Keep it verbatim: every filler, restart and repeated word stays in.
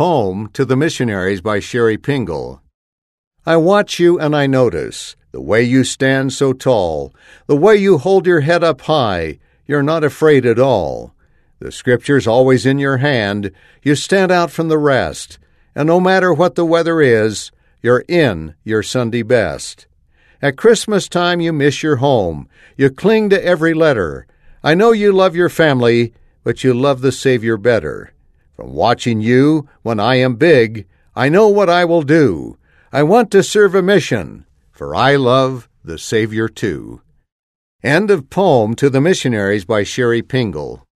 Poem to the Missionaries by Sherry Pingle. I watch you and I notice the way you stand so tall, the way you hold your head up high, you're not afraid at all. The Scripture's always in your hand, you stand out from the rest, and no matter what the weather is, you're in your Sunday best. At Christmas time you miss your home, you cling to every letter. I know you love your family, but you love the Savior better. From watching you, when I am big, I know what I will do. I want to serve a mission, for I love the Savior too. End of Poem to the Missionaries by Sherry Pingle.